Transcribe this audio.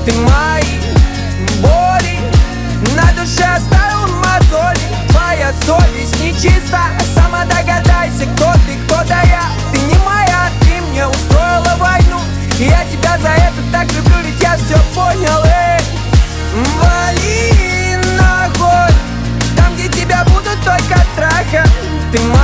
Ты мои боли на душе оставил мозоли. Твоя совесть нечиста, сама догадайся, кто ты, кто-то я. Ты не моя, ты мне устроила войну, и я тебя за это так люблю, ведь я все понял. Вали нахуй, там, где тебя будут только трахать. Ты